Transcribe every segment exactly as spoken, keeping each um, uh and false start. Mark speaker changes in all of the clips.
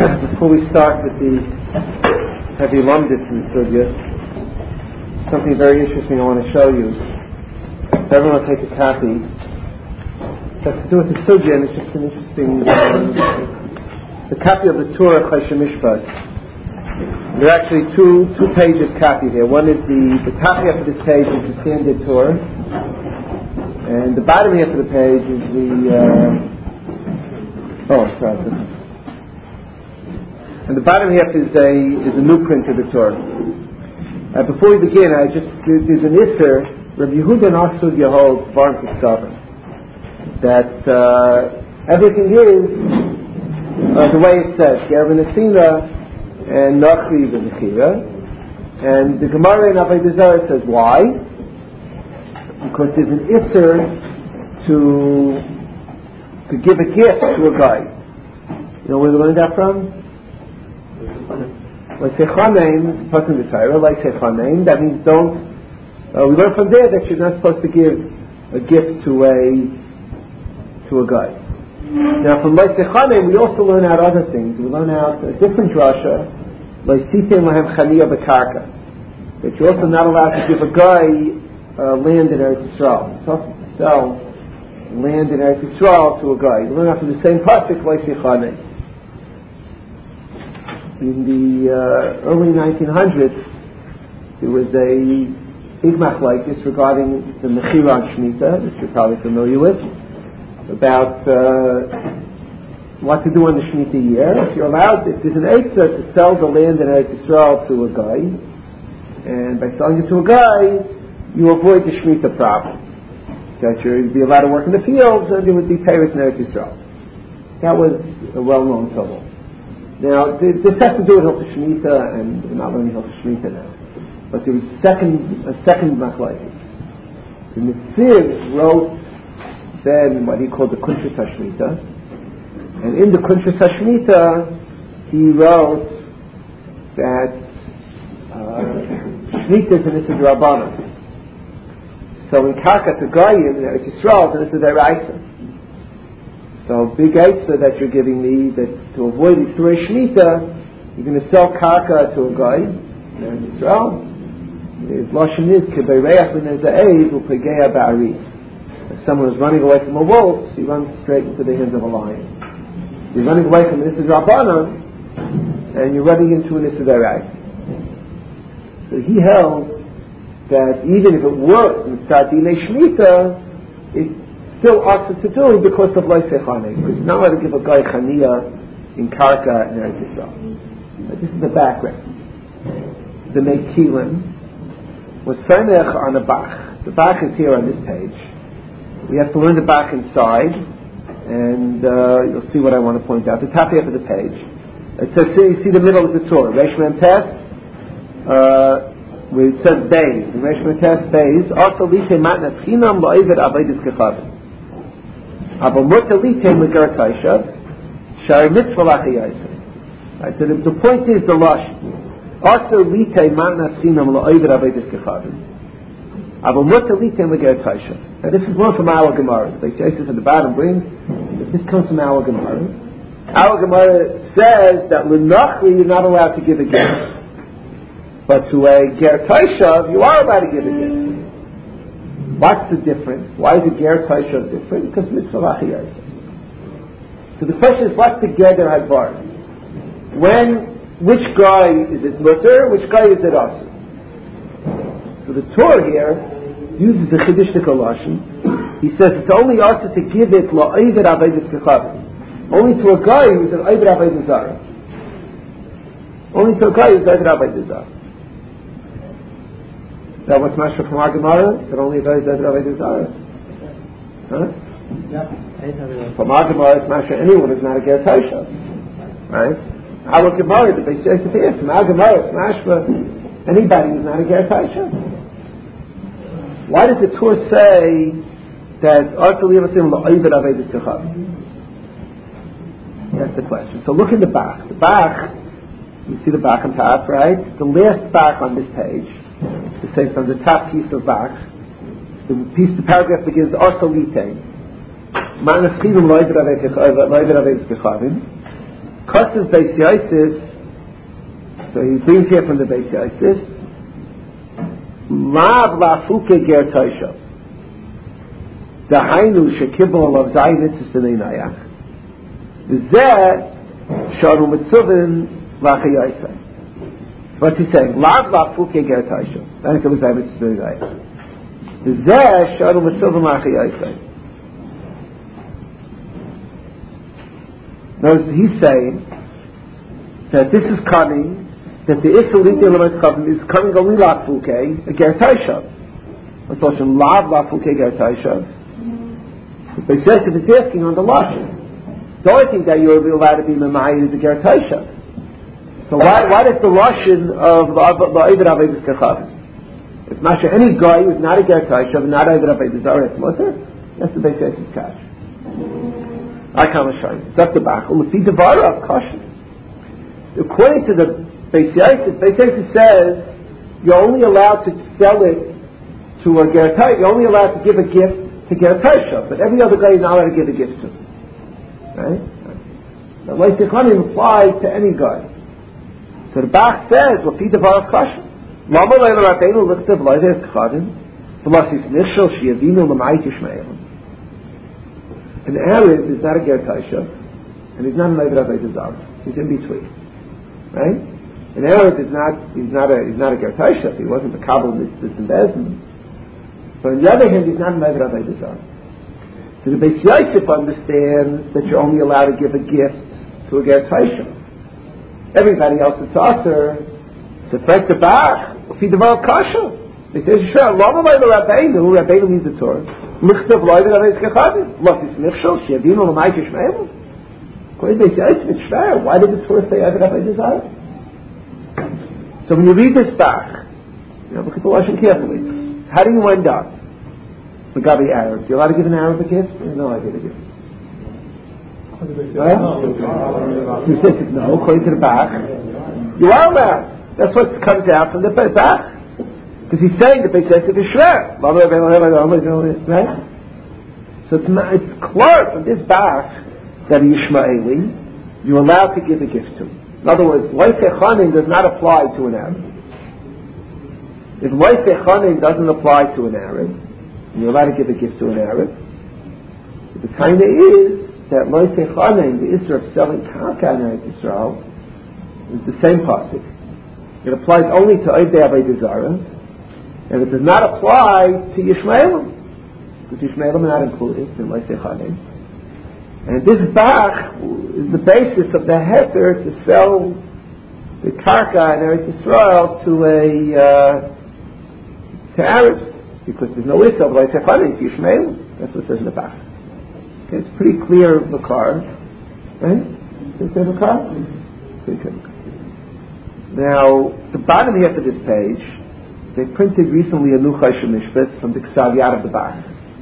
Speaker 1: Before we start with the heavy lumdis in the sugya, something very interesting I want to show you. So everyone take a copy. It has to do with the sugya, and it's just an interesting um, the copy of the Torah Choshen Mishpat. There are actually two two pages copied here. One is the the top half of this page is the standard Torah, and the bottom half of the page is the uh, oh sorry. And the bottom half is a is a new print of the Torah. Uh, before we begin, I just there's an isser. Rabbi Yehuda Nasud Yehol's Varm Kitzavim, that uh, everything is uh, the way it says. Gervin Asina and Nachri v'Nechira, and the Gemara in Avodah Zarah says why? Because there's an isser to to give a gift to a guy. You know where we learned that from? Like Sechanein, person the Torah, like Sechanein, that means don't. Uh, we learn from there that you're not supposed to give a gift to a to a guy. Now, from like Sechanein, we also learn out other things. We learn out a different drasha, like Sitem Lahem Chaniya B'Karka, that you're also not allowed to give a guy uh, land in Eretz Yisrael. You're supposed to sell land in Eretz Yisrael to a guy. You learn out from the same pasuk like Sechanein. In the uh, early nineteen hundreds, there was a big machlokes regarding the Mechira on Shemitah, which you're probably familiar with, about uh, what to do in the Shemitah year. If you're allowed, if there's an eitzah to sell the land in Eretz Yisrael to a guy, and by selling it to a guy, you avoid the Shemitah problem. That you'd be allowed to work in the fields, and there would be payers in Eretz Yisrael. That was a well-known trouble. Now, this has to do with Hilchos Shemitah, and we're not learning Hilchos Shemitah now. But there was second, a second machlokes. The Nesiv wrote then what he called the Kuntres HaShemitah, and in the Kuntres HaShemitah, he wrote that uh, Shemitah is an Issa D'Rabbanan. So in Karka to Goyim, in Eretz Yisrael, it's an Issa D'Oraisa. So big eitzah that you're giving me, that to avoid Yisrei Shemitah, you're going to sell karka to a guy in Israel. His lashon is kebereach v'neza'ev u'pegeya ba'ari. If someone is running away from a wolf, he runs straight into the hands of a lion. You're running away from an Issa D'Rabbanan, and you're running into an Issa D'Oraisa. So he held that even if it were in Sadinei Shemitah, it still asked to do because of Lo Sechanein, because you're not allowed to give a guy Chaniya in Karka in Eretz Yisrael. This is the background. The Meikilim was Samech on the Bach. The Bach is here on this page. We have to learn the Bach inside, and uh, you'll see what I want to point out. The top half of the page. It says, see, you see the middle of the Torah. Reish Mem Tes, uh, where it says Beis. Reish Mem Tes, Beis. Also, Lite Matnas Chinam Lo'evet Avodas Kechavim. Right, so the, the point is the lush. Also, lite matnas chinam la'ovid avodas kechavim. Avo muta lite leger taisha. Now, this is one from our Gemara. Like Joseph at the bottom brings, this comes from our Gemara. Our Gemara says that l'nachri you're not allowed to give a gift, but to a ger taisha you are allowed to give a gift. What's the difference? Why is the ger taisha different? Because mitzvah lachiyah. So the question is, what's the geder hadvar? When, which guy is it mutter? Which guy is it asur? So the Torah here uses the chiddush lashon. He says it's only asur to give it la'ovid avodas kechavim. Only to a guy who's an ovid avodah zarah. Only to a guy who's ovid avodah zarah. That was mashma from our Gemara, that only a guy is ovid avodah zarah. Huh? Yeah. From our Gemara, it's mashma anyone who's not a ger taisha. Right? Our Gemara, the Beis Yosef here, from our Gemara, it's mashma anybody who's not a ger taisha. Why does the Torah say that Arthur Levasim la'ovid avodas kechavim? That's the question. So look in the Bach. The Bach, you see the Bach on top, right? The last Bach on this page, it says on the top piece of Bach, the piece, the paragraph begins, Arsa Lite. Ma'anas chivim lo'ovid avodas kechavim. Kosses Beis Yosef, so he brings here from the Beis Yosef, Lav Lafuke Ger Taisha. Dahainu Shekibol of Zaynitz Sinayach. Zeh Sharu Mitzuvin Lachayosef. What's he saying? Lav Lafuke Ger Taisha. Then it comes Zaynitz Sinayach. Zeh Sharu Mitzuvin Lachayosef. Notice he's saying that this is coming, that the Issur Liti Elamot Chavim is coming only Lafuke, a Ger Taisha. What's Lashon? Lav Lafuke Ger Taisha. But he says if it's asking on the Lashon. The only thing that you're allowed to be Memayid is a Ger Taisha. So why, why does the Lashon of La'avid Avedis Kechavim? If Masha, any guy who's not a Ger Taisha, not Avid Avedis Zaret Mutter, that's the Beis Yosef's cash. I can't show you. That's the back. Well, the Devara of caution. According to the Beis Yosef, Beis Yosef says you're only allowed to sell it to a Ger Taisha. You're only allowed to give a gift to Ger Taisha, but every other guy is not allowed to give a gift to. Right? Now, Leis Yechanim applies to any guy. So the Bach says, "Well, Devara of caution." Lama leila Rabbeinu lichtav loydes kchadim, v'lasis nichshel sheyavinu l'mayit yishmeim. An Arab is not a Ger Taisha, and he's not an Oived Avodah Zarah. He's in between, right? An Arab is not he's not a he's not a Ger Taisha. He wasn't a Kabul Mitzvah and Bezdin. But on the other hand, he's not an Oived Avodah Zarah. So the Beis Yosef understands that you're only allowed to give a gift to a Ger Taisha. Everybody else is also to affect the Bach, feed the Baal Kasha. They say, sure, Lama Leila Rabbeinu, Rabbeinu means the Torah. Lichtav Loivid Avedis Kechavim. Lo Tisnichshel, Sheyavinu L'mayit Yishmeim. According to Beis Yosef, it's fair. Why did the Torah say Avid Avedis Zarah? So when you read this Bach, you know, look at the Lashon carefully. How do you end up? The Gabi Arab. You're allowed to give an Arab a gift? No, I give a gift. You said no, according to the Bach. You are allowed. That's what comes out from the Bach. Because he's saying the Beis Yosef is shver. Right? So it's, it's clear from this Bach that a Yishmaeli, you're allowed to give a gift to. In other words, Lois Echanim does not apply to an Arab. If Lois Echanim doesn't apply to an Arab, and you're allowed to give a gift to an Arab, the kind of is that Lois Echanim, the Isra of selling Karka in Eretz Yisrael, is the same pasuk. It applies only to Oivdei Avodah Zarah, and it does not apply to Yishmaelim, because Yishmaelim are not included in Lois Echanim. And this Bach is the basis of the heter to sell the Karka in Eretz Yisrael to a uh, to Arabs, because there's no issue of Lois Echanim to Yishmaelim. That's what it says in the Bach. Okay, it's pretty clear Makar, right? Is there Makar? Pretty clear. Now, the bottom half of this page, they printed recently a Nuchai Shemishbet from the Ksav Yad of the Bach.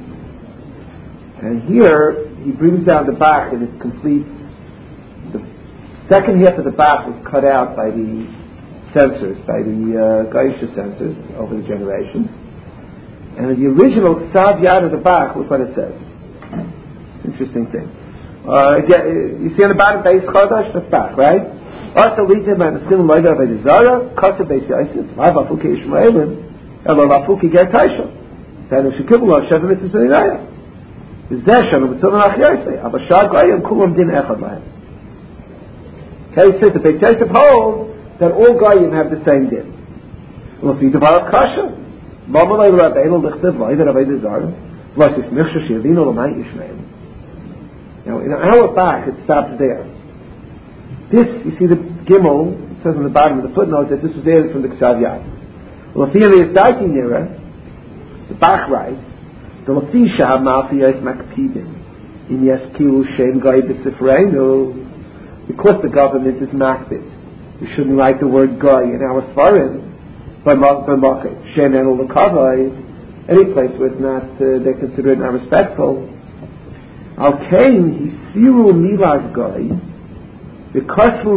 Speaker 1: And here, he brings down the Bach in its complete. The second half of the Bach was cut out by the censors, by the uh, Gaisha censors over the generations. And the original Ksav Yad of the Bach was what it says. Interesting thing. Uh, again, you see on the bottom, Beis Chodosh, that's Bach, right? Also, Litim and the Sin Loida of Zara, Kasa Beis Yosef, Lav Afuki Ishmaelim, Elo Afuki Ger Taisha. Tanu Shekibula, Sheva Mitzvah Zayinaya. Zeh Sheva Mitzvah Nach Yosef, Abashar Goyim, Kulam Din Echad Lahem. Okay, it says the Beis Yosef holds that all Goyim have the same din. Well, if you develop Kasha, Lama Leila Rabbeinu Lichtav Loida of Zara, Lasis Michsha Shevinu L'mayit Yishmaelim. Now, in our back, it stops there. This, you see the Gimel, it says on the bottom of the footnote that this was added from the Ksav Yad. Well, if you're the Daki Nira, the Bach writes, the Lafisha HaMafi Yis Makpidin, in Yeskiu Shem Gai B'Sifreinu, because the government is makpid. We shouldn't write the word Gai in our Sfarim, by Machit, Shem Enel L'Kavai, any place where it's not, uh, they consider it not respectful. Al Kain, Hisiru Milas Gai, Therefore,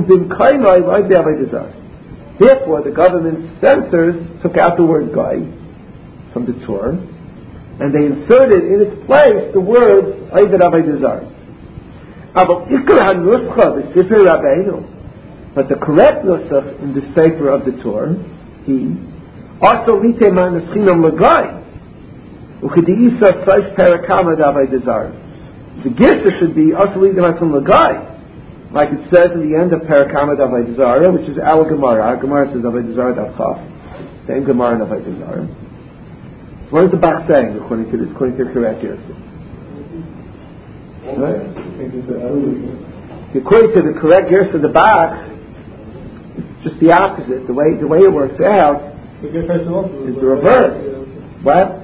Speaker 1: the government censors took out the word "guy" from the Torah, and they inserted in its place the words "Oived Avodah Zarah." But the correct nusach in the sefer of the Torah, he also lite man eschinam lagai, u'chediisa tzayis parakama davay desire. The girsa should be also lite man lagai, like it says in the end of parakama davay desire, which is our Gemara. Our Gemara says davay desire daf chaf, same Gemara davay desire. What is the Bach saying according to this, according to the correct girsa? Right? According to the correct girsa of the Bach, it's just the opposite. The way the way it works out is the reverse. What?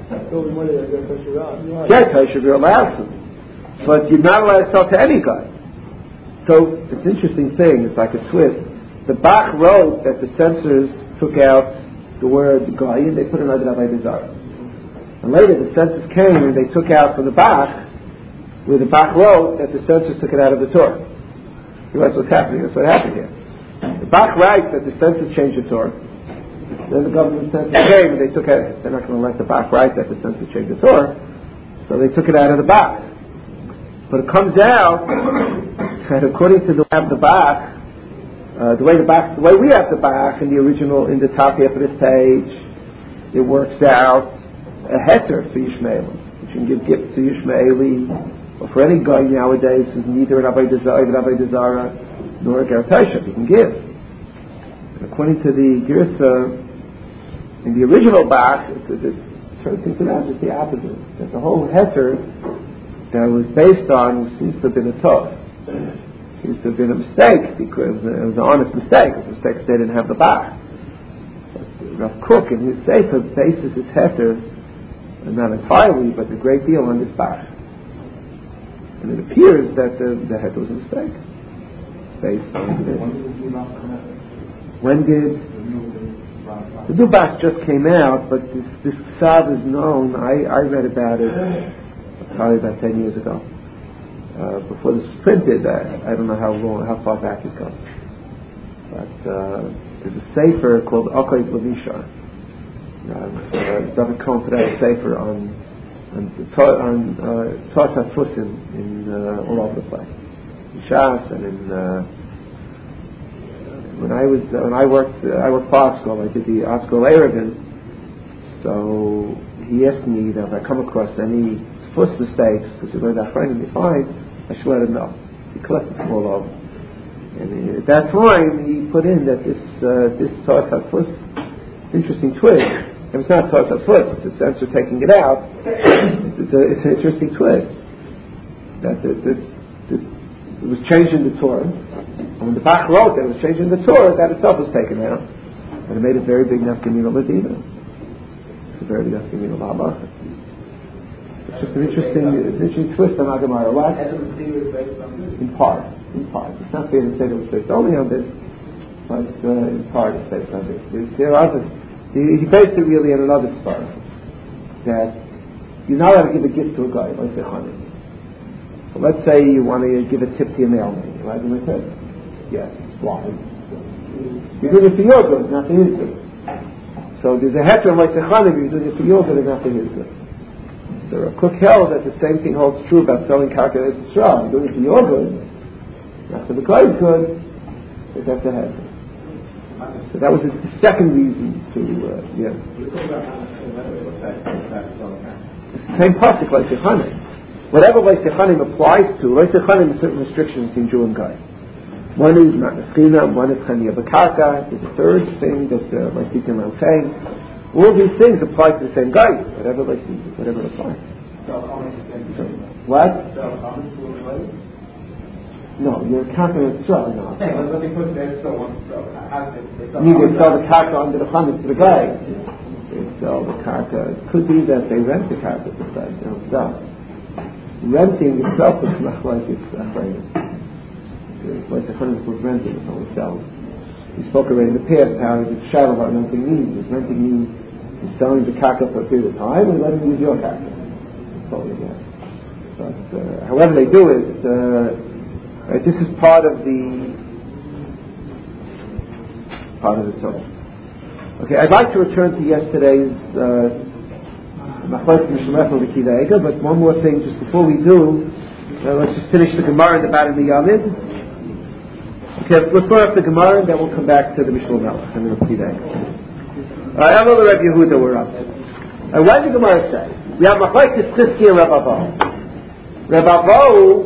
Speaker 1: Yeah, Taishav, you're allowed to, but you're not allowed to sell to any guy. So it's an interesting thing. It's like a twist. The Bach wrote that the censors took out the word guy and they put another Davai Dezara. And later the censors came and they took out from the Bach, where the Bach wrote that the censors took it out of the Torah. That's what's happening. That's what happened here. The Bach writes that the censors changed the Torah. Then the government censors came and they took it. They're not going to let the Bach write that the censors changed the Torah, so they took it out of the Bach. But it comes out that according to the way of the Bach, uh, the way the Bach, the way we have the Bach in the original, in the top half of this page, it works out a heter for Yishmael, which you can give gifts to Yishmaeli, or for any guy nowadays who's neither an Avay Dezara, an Avay Dezara, nor a Ger Taishav, you can give. And according to the Girsa, in the original Bach, it, it, it turns things around just the opposite. That the whole heter that was based on seems to have been a tough. Seems to have been a mistake, because it was an honest mistake. It was a mistake because they didn't have the Bach. Rav Kook in his Sefer bases his heter, and not entirely, but a great deal on this Bach. And it appears that the, the heter was a mistake. Based on this. When did the new Bach just came out, but this this Ksav is known. I, I read about it probably about ten years ago. Uh, before this was printed, I, I don't know how long, how far back it goes. But uh, there's a sefer called Okoy Lavisha. David Cohen put out a sefer on on on Tos HaTfusim in uh, all over the place, in Shas and in. Uh, when I was uh, when I worked uh, I worked for Oskol, I did the Oskol Erevin. So he asked me that if I come across any Tfus mistakes, because he learned that friend and me fine, I should let him know. He collected them all over. And he, at that time, he put in that this uh, this Tos HaTfus, interesting twist. If it's not Tos HaTfus, it's a censor taking it out. It's, a, it's an interesting twist. That the, the, the, it was changing the Torah. And when the Bach wrote that it was changing the Torah, that itself was taken out. And it made a very big nafkamina l'dina. It's a very big nafkamina l'halacha. It's just an interesting, it's an interesting twist on our Gemara. What? In part. In part. It's not fair to say that it was based only on this, but uh, in part it's based on this. There's, there are others. He, he based it really on another spot. That you're not allowed to give a gift to a guy, like the honey. So let's say you want to give a tip to your mailman. You like him a tip? Yes. Why? You're doing it for your good, not for his good. So there's a heter like the honey, you're doing it for your good and not for his good. So a Cook held that the same thing holds true about selling karka as straw. You're doing it for your good, not for the guy's good, but that's a heter. So that was the second reason to, uh, yeah. Same pasuk like Yechanim. Whatever like Yechanim applies to, like Yechanim has certain restrictions between Jew and guy. One is not Neschina, one is Chaniya B'Karka, there's a third thing that uh, like Tikkun Malkein. All these things apply to the same guy, whatever like whatever applies. So, what? No, you're counting it straw, no. You mean they sell the karka under the chametz to the guy? They sell the karka. It could be that they rent the karka to the guy, they don't sell. Renting itself is not like it's afraid. It's like the chametz was renting, it's only selling. We spoke already in the past how it's shadow what renting means. Does renting mean you're selling the karka for a period of time and letting you use your karka? That's all they get. But uh, however they do it, uh, Right, this is part of the part of the Torah. Okay, I'd like to return to yesterday's Machlokes Mishnah Ega, but one more thing just before we do. Now let's just finish the Gemara in the bottom of the Yamid. Okay, let's go off the Gemara and then we'll come back to the Mishnah Melech and we'll see that. Alright, I'm over Rabbi Yehuda, we're up. And what did the Gemara say? We have Machlokes Chizki and Rabbi Avo. Rabbi Avo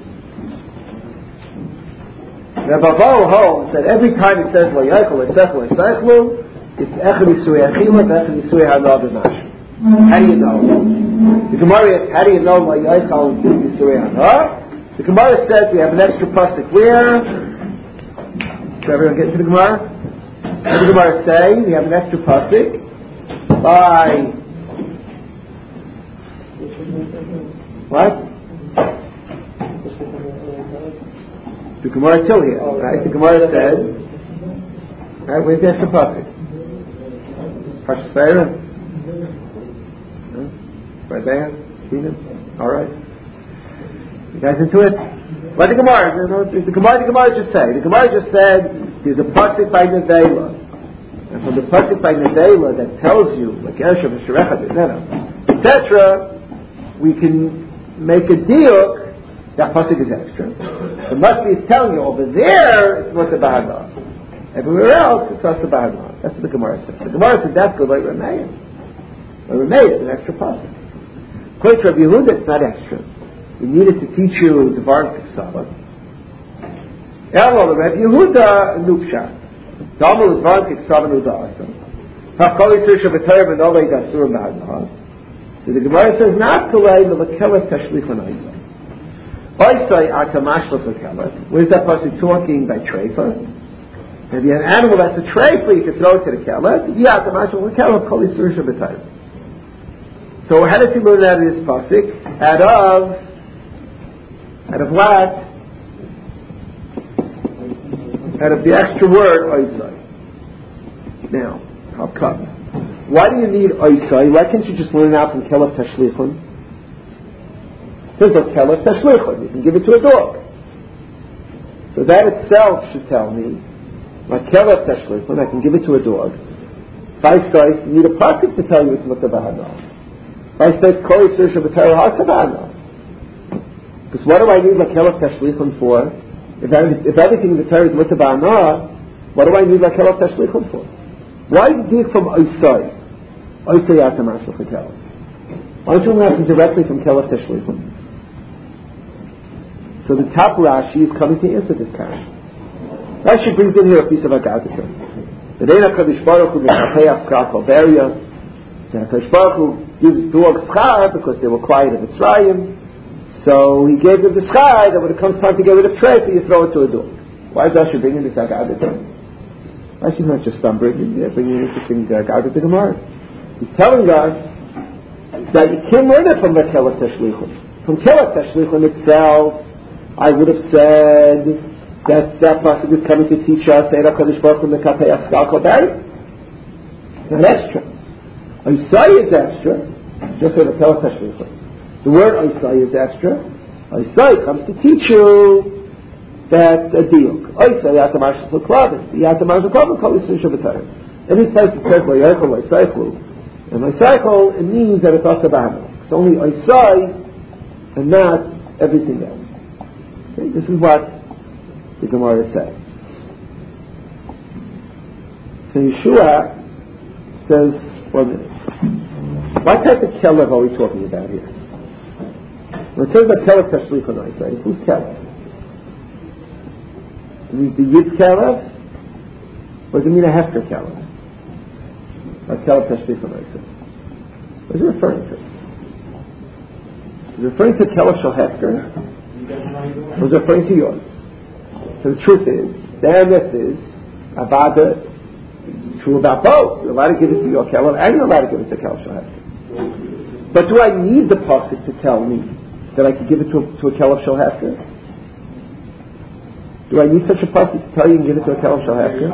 Speaker 1: Rabbi Avo holds that every time it says Vayaychel, Esechel, Esechlu, it's Echad Yisui Achila, Echad Yisui Hanav B'Mash. How do you know? The Gemara asks, how do you know Vayaychel Yisui Hanav? The Gemara says we have an extra pasuk where. Did everyone get into the Gemara? What does the Gemara say? We have an extra pasuk by what? The Gemara still here, right? The Gemara says, right? Where's the extra pasuk? Parshas Vayera? Right there? Seen it? All right. You guys into it? What the Gemara? You know, the Gemara, the Gemara just say. The Gemara just said there's a pasuk by Nevela, and from the pasuk by Nevela that tells you like Ershav Sherecha, et cetera, we can make a diuk that pasuk is extra. The must be telling you over there it's Mutter Bahadar. Everywhere else it's Mutter Bahadar. That's what the Gemara says. The Gemara says that's good like Rameir. But Rameir is an extra pasuk. According to Rabbi Yehuda, it's not extra. We needed to teach you the Varnik Sabbath. Elo, the Rabbi Yehuda, Nukshah. Damal is Varnik Sabbath Udasa. Hakoli Tisha B'Tayr V'Nolei Dasur B'Hadar. So the Gemara says, not to lay the L'kelet Tashlich on Oisai. Oisai Atamashlich L'kelet. Where's that person talking by Treifa? If you have an animal that's a Treifa, you can throw it to the Kelet. Yeah, Atamashlich L'kelet, Koli Tisha B'Tayr. So how does he learn out of this pasuk? Out of Out of what? Out of the extra word oisai. Now, how come? Why do you need oisai? Why can't you just learn it out from kelef tashlichun? It says like kelef tashlichun. You can give it to a dog. So that itself should tell me, like kelef tashlichun, I can give it to a dog. If I say, you need a pasuk to tell you it's mutar b'hadar. If I say, kol yisur shabbatayr ha'aseh b'hadar. Because what do I need Lakelot Tashlichun for? If, I, if everything in the Torah is Mutar Ba'anah, what do I need Lakelot Tashlichun for? Why did you from Oisai? Oisai Atamash L'Chakelot. Why don't you learn directly from Kelot Tashlichun? So the top Rashi is coming to answer this question. Rashi brings in here a piece of Agadah. The Reina Kadosh Baruch Hu V'Chapeach Skar Kalberia. The Kadosh Baruch Hu gives dogs schar because they were quiet in Mitzrayim. So he gave them the schar that when it comes time to get rid of treifa, you throw it to a dog. Why is Rashi bringing this Agadah? Rashi's not just some bringing it, bringing an interesting Agadah to Gemara. He's telling us that you can't learn it from the Kelef Tashlichun. From Kelef Tashlichun itself, I would have said that that pasuk is coming to teach us Eira Kadosh Baruch Hu Mekapeach Skar Kol Beri. It's not extra. Oisai is extra, just like the Kelef Tashlichun. The word Oisai is extra. Oisai comes to teach you that a diuk. Oisai Yatamash L'Klavin. Yatamash L'Klavin Kol Yisur Shabbatayr. Any place it says Vayaychel Oisaichlu, and Oisaichel, it means that it's also Bahana. It's only Oisai and not everything else. Okay? This is what the Gemara says. So Yeshua says, one minute. What type of kelev are we talking about here? When it says about kelev tashlichun oisai, who's kelev? Does it mean the yid kelev? Or does it mean a hefker kelev? Or kelev tashlichun oisai? What is it referring to? Is it referring to kelev shel hefker? Or is it referring to yours? So the truth is, the emes is, avada, true about both. You're allowed to give it to your kelev, and you're allowed to give it to kelev shel hefker. But do I need the pasuk to tell me that I can give it to a, to a kelev shel hefker? Do I need such a pasuk to tell you and give it to a kelev shel hefker?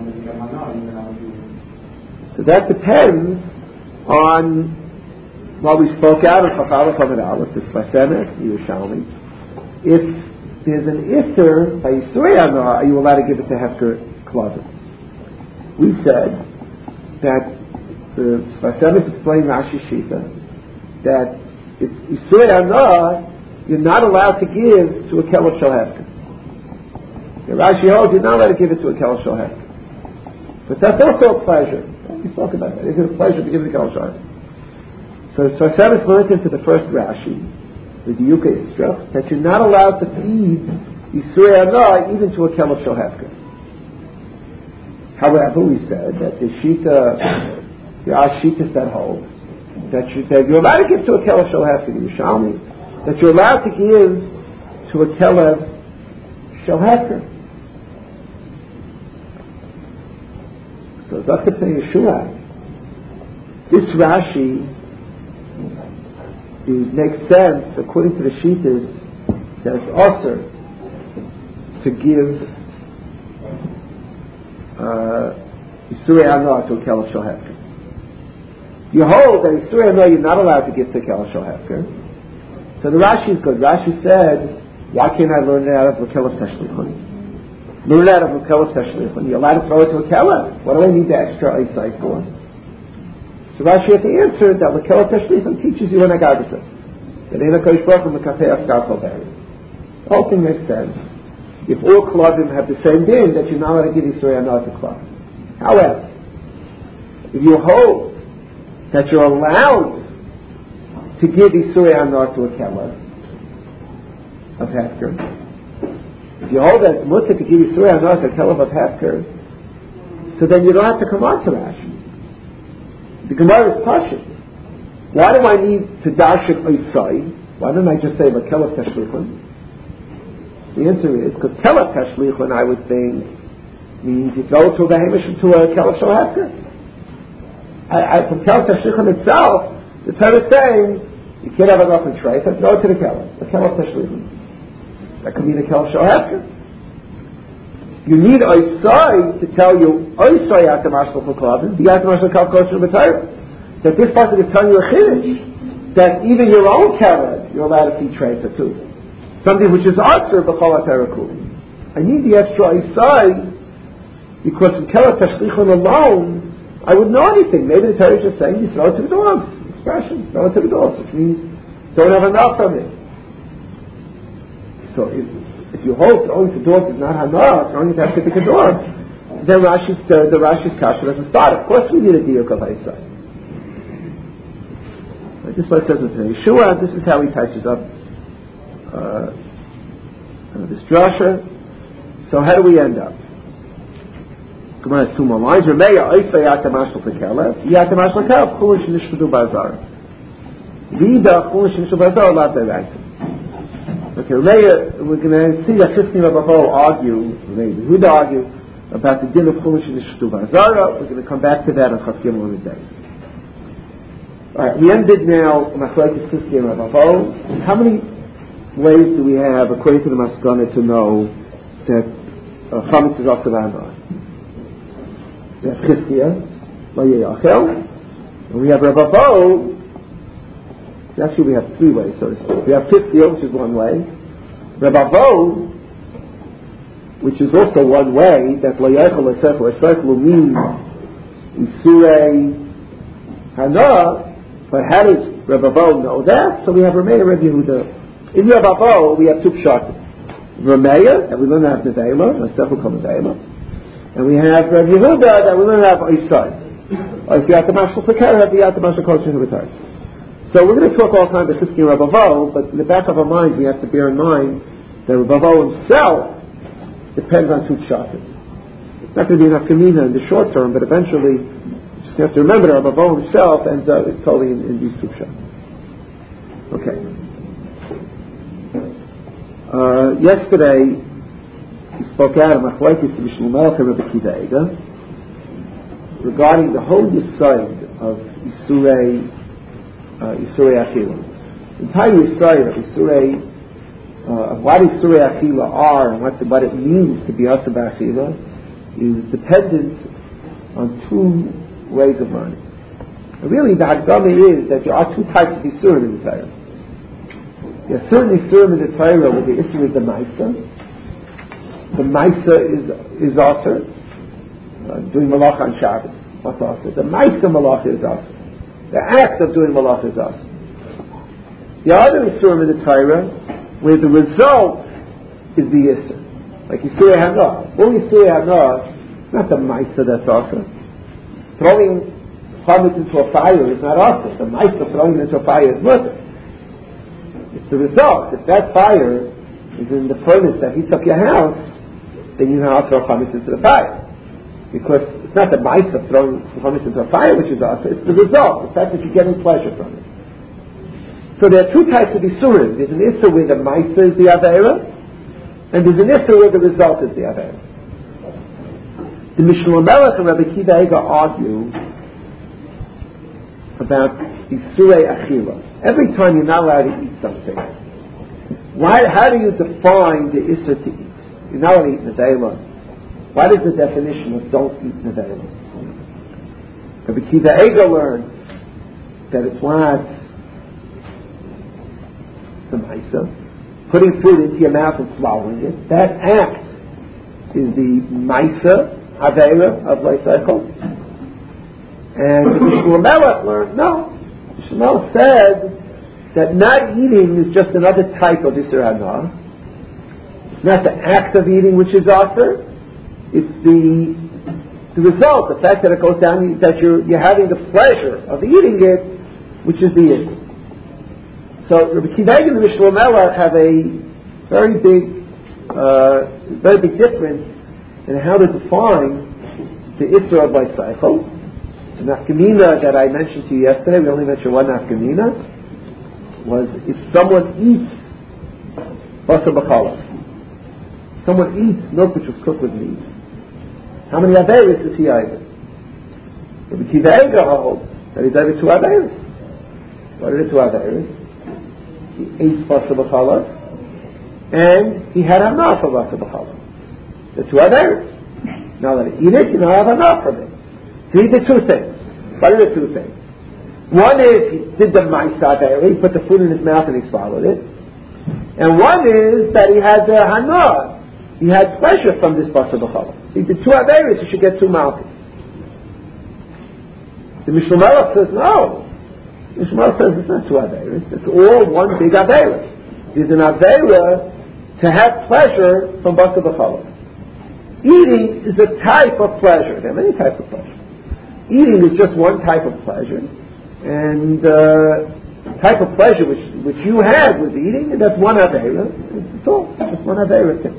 Speaker 1: So that depends on what we spoke out of Chachal Chamed Aleph, the Sfasemet, Yerushalmi. If there's an Isser by Yisur Hana, are you allowed to give it to hefker klavim? We said that the Sfasemet explained Rashi Shita that it's Yisur Hana you're not allowed to give to a Kelev Shel Hefker. Rashi holds you're not allowed to give it to a Kelev Shel Hefker. But that's also a pleasure. We spoke about that. Is it a pleasure to give it to Kelev Shel Hefker? So Sarsavis learned into the first Rashi, the Diyuka Istra, that you're not allowed to feed Yisrei Anah even to a Kelev Shel Hefker. However, we said that the Shita, there are Shitas that hold that, you, that you're allowed to give to a Kelev Shel Hefker, Yerushalmi, that you're allowed to give to a Kelev Shel Hefker. So Zakh saying Yeshua, this Rashi is, makes sense according to the Shitas that it's also to give Yisrei Anah to a Kelev Shel Hefker. You hold that Yisrei Anah you're not allowed to give to a Kelev Shel Hefker. So the Rashi is good. Rashi said, why can't I learn it out of a Kelev Teshlichon? Learn it out of a Kelev Teshlichon. You're allowed to throw it to a Kelev. What do I need the extra eyesight for? So Rashi has to answer that the Kelev Teshlichon teaches you an Agadisa. That in a Kodesh Baruch Hu Mekafei Askar Kol Beri. The whole thing makes sense. If all Klavim have the same din, that you're not allowed to give Yisrei Anah to Klav. However, if you hold that you're allowed to give Yisrei Anah to a Kelev of Hefker, if you hold that it's mutter to give Yisrei Anah to a Kelev of Hefker, so then you don't have to come on to Rashi. The Gemara is Pashut. Why do I need to Dashik Oisai? Why don't I just say Kelev Teshlichon? The answer is because Kelev Teshlichon, I would think, means you go to the Hamish to a Kelev Shel Hefker. I, I, from Kelev Teshlichon itself, the Torah is saying you can't have a rough tray, so go to the Kelev, the Kelev Teshlichon. That could mean a Kelev Shel Hefker. You need Oisai to tell you Oisai Atamash L'Klavim, the Atamash L'Kav Kosher B'Torah. That this part is telling you a Chiddush, that even your own Kelev you're allowed to feed trays too. Something which is Asher B'Chol HaTerakul. I need the extra Isai because in Kelev Teshlichon alone, I would know anything. Maybe the Torah is just saying you throw it to the dogs. Expression, throw it to the dogs, which means don't have enough of it. So if, if you hold throwing to dogs is not Hanah, throwing it to have to pick a dog, then Rashi's, the, the Rashi's Kasha doesn't start. Of course we need a Diyuk of Isai. This is what it says in Yeshua. This is how he touches up Uh, uh, this drasha. So how do we end up? Gemara has two more lines. Remeya oisay atamash l'kelev. Yatamash l'kelev chulish nishvadu bazar. Vida chulish nishvadu bazar lav deraisa. Okay, Remeya, we're going to see that Chizkiya Rabbaho argue, maybe Huda argue about the din of chulish nishvadu bazar. We're going to come back to that on Chaf Gimel in a day. All right, we ended now Machlekes Chizkiya Rabbaho. How many ways do we have, according to the Maskana, to know that Chametz is off the Rambam? We have Chizkiya, Lo Yeyachel, and we have Rabba Bo. Actually, we have three ways, so to speak. We have Chizkiya, which is one way. Rabba Bo, which is also one way, that Lo Yeyachel Esech Esech will mean Isurei Hana, but how does Rabba Bo know that? So we have Rameya Rabbi Yehuda. In Rabba Bo, we have two pshatim. Rameya, that we learn to have Neveila, Nasef will come Neveila. And we have Rabbi Yehuda, that we learn to have Oisai. Or if you have the Mashal Pekar, have the Mashal Kosher Hubatar. So we're going to talk all kinds of Chizkiya Rabba Bo, but in the back of our minds, we have to bear in mind that Rabba Bo himself depends on two pshatim. It's not going to be enough Kamina in the short term, but eventually, you just have to remember that Rabba Bo himself ends up totally in, in these two pshatim. Okay. Uh, yesterday, he spoke out of Machlekes to Mishnah Melech and Rabbi Kiva Eiga regarding the whole Yisrael of Yisurei uh, Yisurei Achila. The entire Yisrael of Yisurei, uh, of what Yisurei Achila are and what, the, what it means to be Asa B'Achila is dependent on two ways of learning. And really, the Hagdama is that there are two types of Yisurim in the Torah. There are certain Yisurim in the Torah where the Yisur is the Maisa. The Maisa is is Aser. Uh, doing Malacha on Shabbos. What's Aser? The Maisa Malacha is Aser. The act of doing Malacha is Aser. The other Yisurim in the Torah where the result is the Isser. Like Yisurei Hana. All Yisurei Hana, not the Maisa that's awesome. Throwing chametz into a fire is not awesome. The Maisa throwing it into a fire is murder. It's the result. If that fire is in the furnace that heats up your house, then you know how to throw chametz into the fire. Because it's not the Maisa throwing chametz into a fire which is awesome, it's the result, the fact that you're getting pleasure from it. So there are two types of Isurim. There's an Isur where the Maisa is the Aveira, and there's an Isur where the result is the Aveira. The Mishnah Melech and Rabbi Akiva Eiger argue about Isurei Achila. Every time you're not allowed to eat something, why, how do you define the Isur to eat? You're not allowed to eat Nevela. What is the definition of don't eat Nevela? Rabbi Akiva Eiger learned that it's what the Maisa, putting food into your mouth and swallowing it. That act is the Maisa Aveira of Leisaichel. And Mishnah Melech learned, no. Mishnah Melech said that not eating is just another type of Isser Hana. It's not the act of eating which is offered. It's the the result, the fact that it goes down, that you're you're having the pleasure of eating it, which is the Isser. So Rabbi Akiva Eiger and the Mishnah Melech have a very big, uh, very big difference in how to define the Isser of Leisaichel. The nafkamina that I mentioned to you yesterday, we only mentioned one nafkamina, was if someone eats basar b'chalav, someone eats milk which was cooked with meat, how many averis is he over? Rabbi Akiva Eiger holds that he's over two averis. What are the two averis? He ate basar b'chalav, and he had enough of basar b'chalav. The two averis. Now that you eat it, you don't have enough of it. So he did two things. What are the two things? One is he did the Maisa Aveira, he put the food in his mouth and he swallowed it. And one is that he had the Hana, he had pleasure from this basar b'chalav. He did two Aveiras, he should get two malchus. The Mishnah Melech says no. The Mishnah Melech says it's not two Aveiras, it's all one big Aveira. There's an Aveira to have pleasure from basar b'chalav. Eating is a type of pleasure. There are many types of pleasure. Eating is just one type of pleasure, and uh, type of pleasure which which you have with eating, and that's one aveira. It's all just one aveira thing.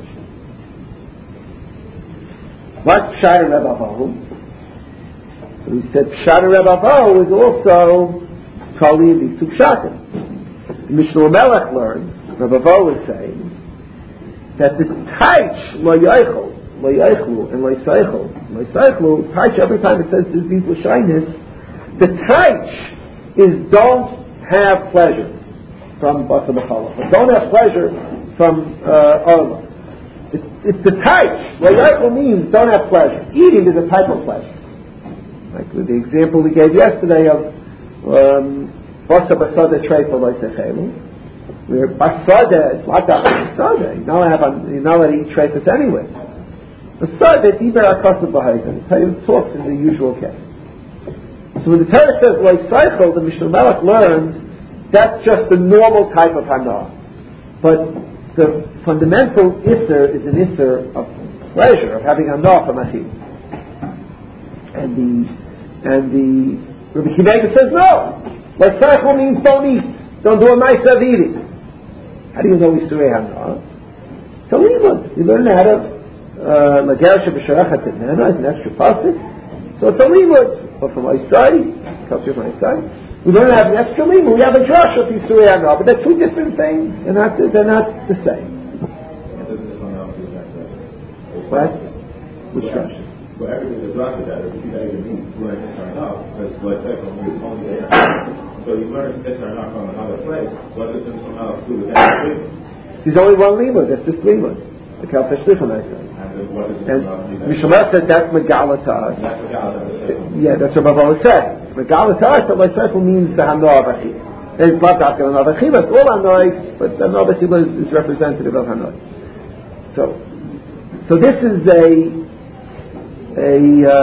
Speaker 1: What's Pshat and Reb Avahu? So we said Pshat and Reb Avahu is also totally in these two pshatim. The Mishnah Melech learned, Reb Avahu is saying that the taich lo yochel, lo yochlu, and lo yisaychel. Lo taich, every time it says these l'shainis, the taich is don't have pleasure from basar b'chalav. Don't have pleasure from uh, orla. It's, it's the taich. Lo yochel means don't have pleasure. Eating is a type of pleasure. Like with the example we gave yesterday of um, basar b'sada trei for lo yisaychelu, where basada is like that basada. You know how you know how to eat treifas anyway. The Basada Iber Akasav B'Haizen. It talks in the usual case. So when the Torah says Leisaichel, the Mishnah Melech learns that's just the normal type of Hana. But the fundamental Isser is an Isser of pleasure, of having Hana from Achim. And the and the Rabbi Akiva Eiger says no. Leisaichel means don't eat. Don't do a nice of eating. How do you know Isurei Hana? So we learn. You learn how to Lagersha b'sharachat etnana is an extra pasuk. So it's a limud. But from Isai, comes from Isai, we don't have an extra limud. We have a drush of Yisurei Hana, but they're two different things. They're not. They're not the same. What? Which drush?
Speaker 2: Well, everything is drush is that if you either means learn Isser Hana, because like that is only there. So you learn Isser Hana from another place. What does this Hana do with that?
Speaker 1: There's only one limud. That's just limud. The Kalfei Shlichim I said. And Mishnah said that's Megala to us. Yeah, that's what Rabbi said. Megala to us, that Leisaichel means the Hana of Achim. It's not that Hana of Achim, it's all Hana, but the Hana of Achim is representative of Hana. So, so this is a a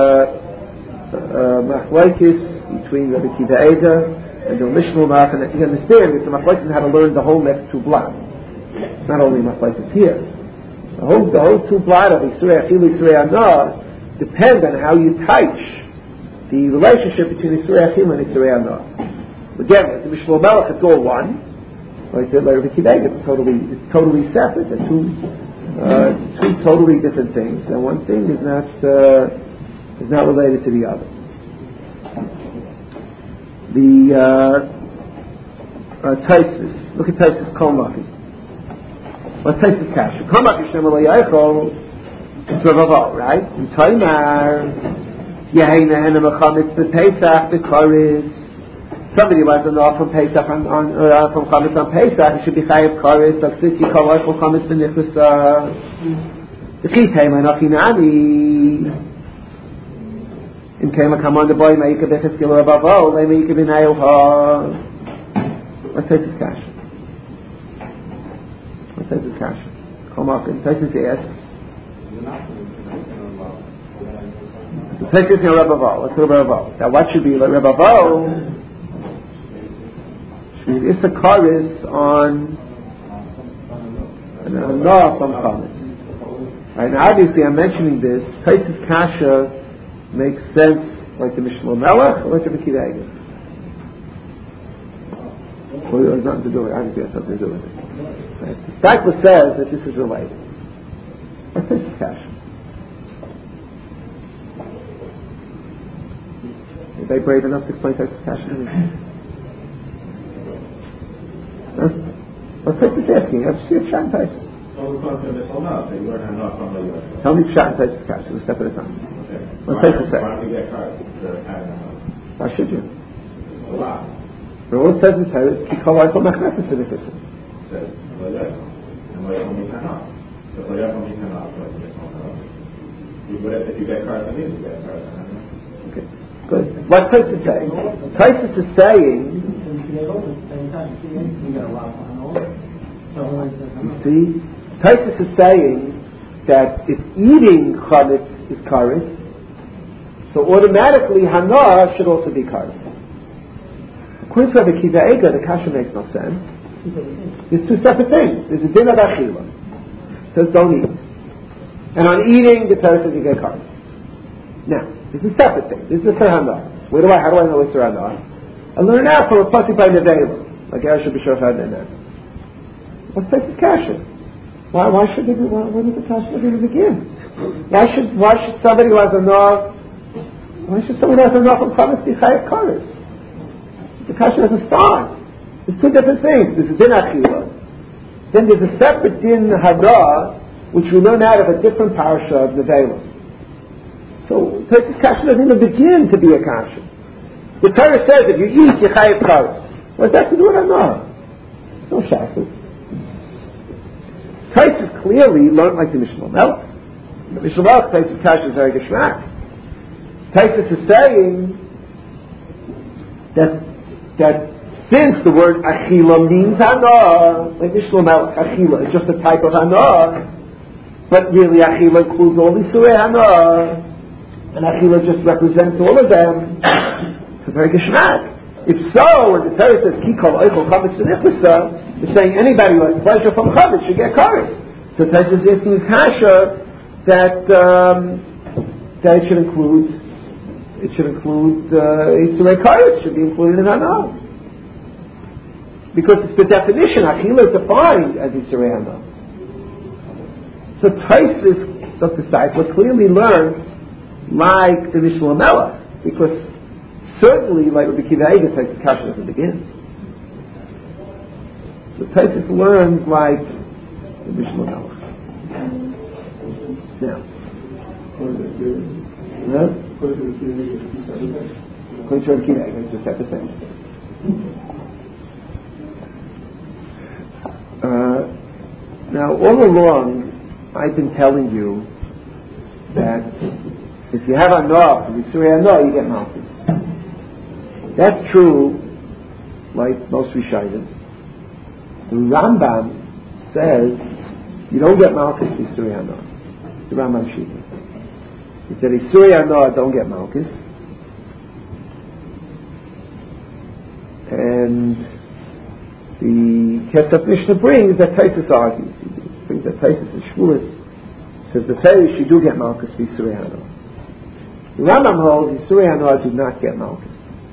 Speaker 1: machlokes between Rabbi Akiva Eiger and the Mishnah Melech, and you understand it's a machlokes how to learn the whole next two blocks. not only machlokes here. The whole, the whole two blot of Isurei Achilu, Isurei Hana depend on how you touch the relationship between Isurei Achilu and Isurei Hana. Again, like the Mishnah Melech, it's all one. Like the like the Kidei, it's totally, it's totally separate. They're two, uh, two totally different things, and one thing is not uh, is not related to the other. The uh, uh, Taisus, look at Taisus Kol Maki. What Taisus Kash? Kol Maki Shem Lo Yaichol. It's Ravavo, right? In Taimar, Yeheina Hena Mechamitz B'Pesach B'Koris. Somebody was an off from Pesach on, on uh, from Chametz on Pesach. He should be chayav Koris. Like Sitzi Kol Oichol Chametz B'Nichus. The Chitei Meinachinani. In Kema Kamon the boy Meika B'Cheskil Ravavo. They Meika B'Nayoha. What says this Kash? What says this Kash? Come up and says this yes. The Pesach is Ravavo. What's Ravavo? Now what should be like Ravavo? It's a chorus on a Noah from Chametz. Right, now obviously I'm mentioning this. Taisus Kasha makes sense like the Mishnah Melech or like the Mekidei. Well, it has nothing to do with it. Obviously it has something to do with it. Right. The Stakla says that this is related. What's Taisus Kasha? Are they brave enough to explain Taisus Kasha? Huh? What's Taisus asking? I've seen a shot in Taisus. Tell me shot in Taisus Kasha. We'll step at a time.
Speaker 2: Okay.
Speaker 1: What's Taisus say?
Speaker 2: Why do you get caught?
Speaker 1: Why should you?
Speaker 2: Why?
Speaker 1: The Lord says in Torah, "Ki kol oichol machnefes v'nichus."
Speaker 2: Says, "Lo yachol." And lo yachol mikana. If lo yachol mikana, if you get caught, then you get caught.
Speaker 1: Okay. Good. What Taisus is saying? Taisus is saying. You see, Taisus is saying that if eating chametz is kares, so automatically hana should also be kares. According to Rabbi Kiva Eiger, the kasha makes no sense. There's two separate things. There's a din of achila. It says don't eat. And on eating, the Torah says you get kares. Now, this is a separate thing. This is a hana. Where do I, how do I know it's a hana? I learn out from a pasuk by Nevela. Like I should be sure if I did that. What's Taisus Kasha? Why? Why should they? Why, why did the Kasha even begin? Why should? Why should somebody who has a nor? Why should someone who has a nor from Chametz be chayav kares? The Kasha doesn't start. There's two different things. There's a din achila. Then there's a separate din hara, which we learn out of a different parasha of Nevela. So Taisus Kasha doesn't even begin to be a Kasha. The Torah says if you eat, you chayav kares. What's that to do with a nor? No shackles. Taisus clearly learned like the Mishnah Melech. The Mishnah Melech, Taisus Kasha is very geschmack. Taisus is saying that that since the word achila means hana, like Mishnah Melech, achila is just a type of hana, but really achila includes all the surei hana, and achila just represents all of them. It's a very geschmack. If so, when the Torah says ki kol oichol chametz v'nichus, it's saying anybody who has pleasure from chametz should get kares. So Taisus is asking Kasha that um, that it should include it should include Yitzurei uh, kares should be included in Hana because it's the definition. Achila is defined as Yitzurei Hana. So Taisus, Doctor Seifler, clearly learned like the Mishnah Melech because certainly like Rabbi Kiva Eiger Taisus Kasha doesn't begin. So Taisus learns like the Mishnah Melech. Now, huh? According to Rabbi Kiva Eiger, just have to say. Uh, now, all along, I've been telling you that if you have a noah, if you have a noah, you get malchus. That's true, like most Rishonim. The Rambam says you don't get malchus Isurei Hana. The Rambam Shita. He said Isurei Hana don't get malchus, and The Kesef Mishnah brings that Taisus argues. He brings that Taisus and Shmulis says the Torah she do get Malchus Yisurei Hanoah. The Rambam holds Yisurei Hanoah do not get Malchus.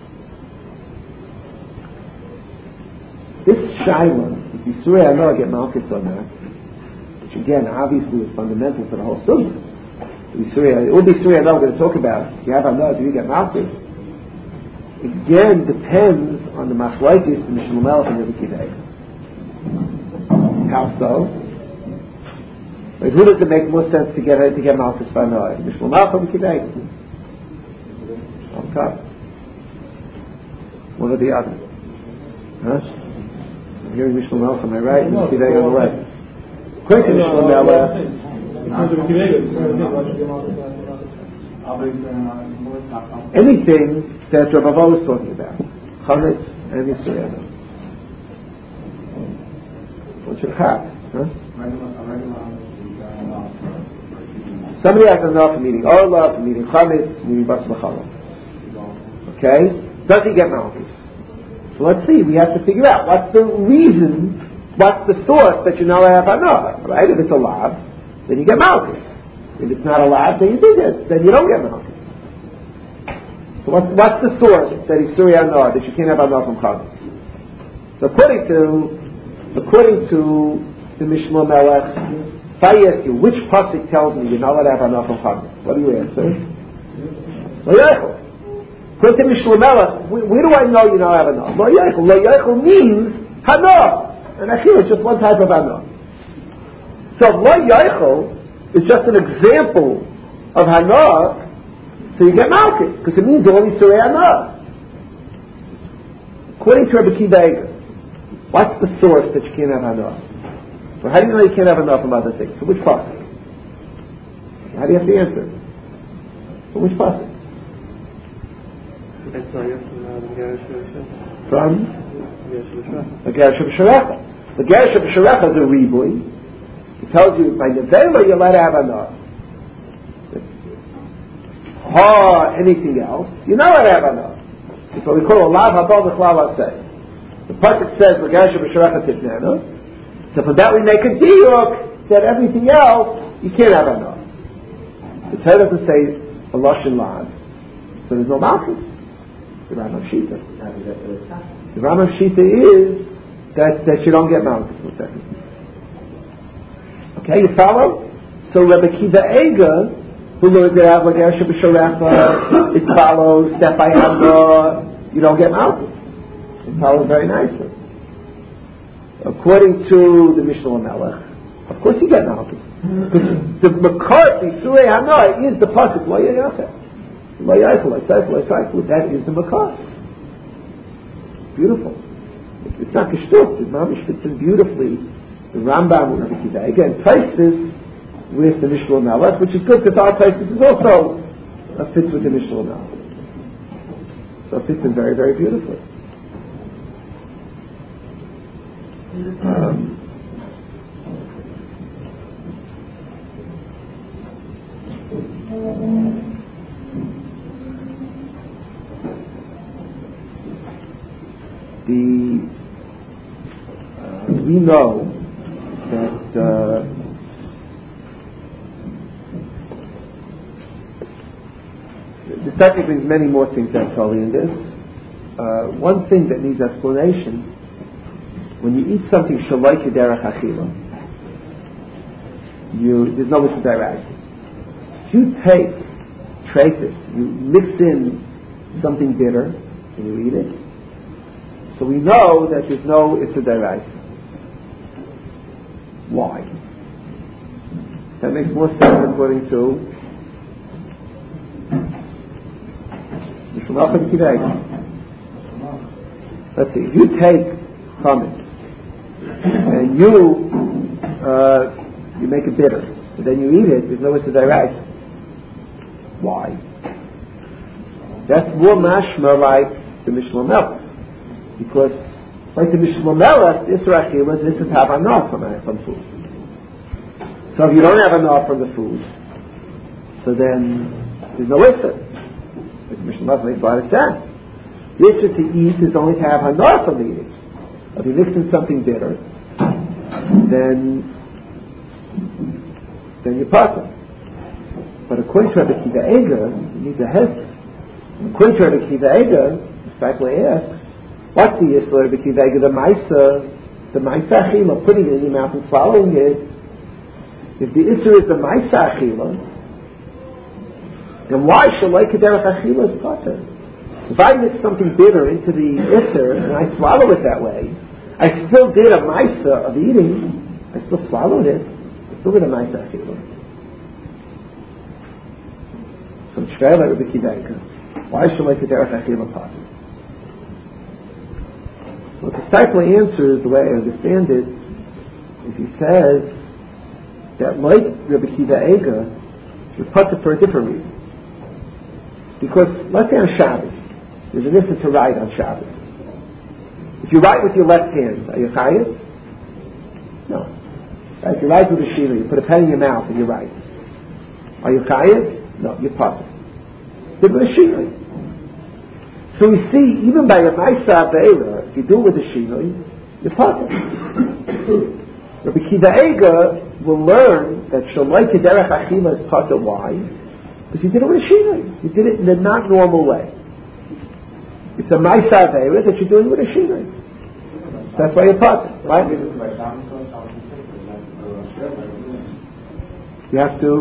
Speaker 1: This Shaila, if Yisurei Hanoah get Malchus or not, which again obviously is fundamental to the whole subject. It will be Yisurei Hanoah we're going to talk about. If you have Hanoah, do you get Malchus? Again depends on the Machlokes and Mishnah Melech and Rebbe Akiva Eiger. How so? Like, who does it make more sense to get to get Malchus by Hanoah? Mishnah Melech or Rebbe Akiva Eiger? Okay. One or the other. Huh? I'm hearing Mishnah Melech on my right and Rebbe Akiva Eiger on the left. Quick, Mishnah Melech. Anything that Rabbi Avo was talking about, Chametz and Yisurei Hanoah. What should have? Huh? Somebody has enough for meeting Orla, for meeting Chametz, meeting Bas B'Chala. Okay? Does he get Malchus? So let's see, we have to figure out what's the reason, what's the source that you know I have Hanoah, right? If it's a lav, then you get Malchus. If it's not a lav, then you do this, then you don't get Malchus. So what's, what's the source that Yisurei Hanoah, that you can't have Hanoah from Chametz? So according to, according to the Mishnah Melech, if I ask you, which pasuk tells me you're not allowed to have Hanoah from Chametz? What do you answer? Lo Yochel. According to Mishnah Melech, where do I know you not have Hanoah? Lo Yochel. Lo Yochel means Hanoah. And actually it's just one type of Hanoah. So Lo Yochel is just an example of Hanoah. So you get Malchus, because it means only Yisurei Hanoah. According to Rebbe Akiva Eiger, what's the source that you can't have Hanoah? Well, how do you know you can't have Hanoah from other things? So which pasuk? How do you have to answer? So which pasuk? From? The Gersh B'Sharecha. The Gersh B'Sharecha is a ribui. It tells you by Nevela you're allowed to have Hanoah. Or anything else, you're not allowed to have Hanoah. It's what we call a lav habal b'chlal aseh. The pasuk says v'gasha b'sharecha titnana. So from that we make a diuk that everything else you can't have Hanoah. The Torah doesn't say a lashon lav, so there's no Malchus. The Rambam Shita. The Rambam Shita is that that you don't get Malchus. Okay, you follow? So Rebbe Akiva Eiger, who learns that out like Ersha B'Sharecha, it follows step by Hanoah, you don't get Malchus. It follows very nicely. According to the Mishnah Melech, of course you get Malchus. Because the Makar, the Yisurei Hanoah, is the pasuk, Lo Yochel. Lo Yochel, Lo Yochel, Lo Yochel, that is the Makar. Beautiful. It's not Geshtut, it's Mamish fits in beautifully. The Rambam with Rebbe Akiva Eiger, and Taisus with the Mishnah Melech, which is good because our Taisus is also a fits with the Mishnah Melech. So it fits in very, very beautifully. Um, the uh, we know that uh, the Tati brings many more things actually in this. Uh, one thing that needs explanation: when you eat something shalai kederach achila, you there's no mitzvah direct. If you take traces, you mix in something bitter and you eat it. So we know that there's no mitzvah direct. Why? That makes more sense according to let's see, if you take chametz and you uh, you make it bitter and then you eat it, there's no mitzvah direct. Why? That's more mashma like the Mishnah Melech, because like the Mishnah Melech, this rachila, this is have enough from, from food. So if you don't have enough from the food, so then there's no issur. Like the Mishnah Melech makes a lot of sense. The issur to eat is only to have enough from eating. If you mix in something bitter, then then you're possible. But according to Rabbi Akiva Eiger, you need the hesed. According to Rabbi Akiva Eiger, the disciple asks, what's the issue of Rabbi Akiva Eiger? The Maisa, the Maisa Achila, putting it in your mouth and swallowing it. If the issue is the Maisa Achila, then why Shalai Kederach Achila is potter? If I mix something bitter into the issue and I swallow it that way, I still did a Maisa of eating, I still swallowed it, I still did a Maisa Achila. So Shvei Rabbi Akiva Eiger, why Shalai Kederach Achila potter? What the disciple answers, the way I understand it, is he says that like Rabbi Akiva Eiger, you're potter for a different reason. Because let's say on Shabbos, there's an issue to write on Shabbos. If you write with your left hand, are you chayav? No. Right? If you write with a shira, you put a pen in your mouth and you write. Are you chayav? No, you're potter. Did with a shira. So we see, even by a Maisa Aveira, if you do it with a shira, you're potter. Rabbi Akiva Eiger will learn that Shalai Kederach Achila is potter. Why? Because you did it with a shira. You did it in a not normal way. It's a Maisa Aveira that you're doing with a shira. That's why you're potter. Right? You have to.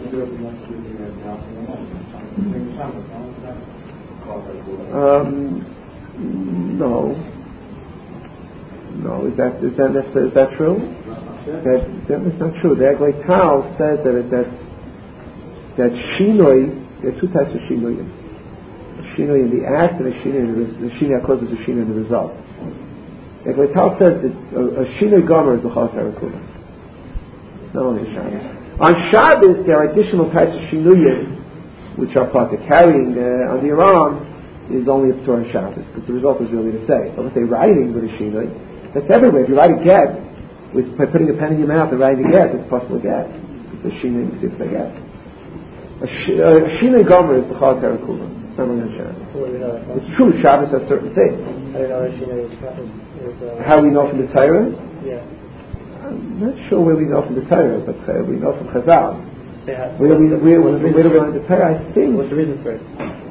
Speaker 1: Um, no. No, is that is that necessary? Is that true? That that is not true. The Eglei Tal says that that that shinoi. There are two types of shinoi: a shinoi in the act and a shinoi in the the shinoi causes a shinoi in the result. The Eglei Tal says that a, a shinoi gomer is the chal harakula. Not only Shabbos. On Shabbos there are additional types of shinuyim which are part of carrying uh, on your arm is only a Torah Shabbos, because the result is really the same. But let's say writing with a shinoi, that's everywhere. If you write a get, with, by putting a pen in your mouth and writing a get, it's possible to get. It's a shinoi, it's a get. A shinoi gomer is the chal harakula. It's not only on Shabbos. It's true, Shabbos has certain things.
Speaker 3: I don't know what shinoi is. Uh,
Speaker 1: How we know from the Torah?
Speaker 3: Yeah.
Speaker 1: I'm not sure where we know from the Torah, but uh, we know from Chazal.
Speaker 3: Yeah.
Speaker 1: Where do we, where, where, where do we learn the Torah? I think.
Speaker 3: What's the reason for it?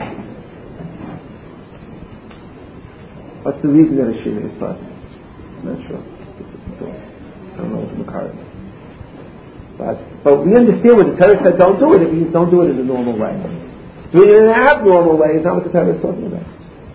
Speaker 1: What's the reason that a shinoi is possible? I'm not sure. I don't know what the Makar is. But, but we understand what the Torah said, don't do it. It means don't do it in a normal way. Doing it in an abnormal way is not what the Torah is talking about.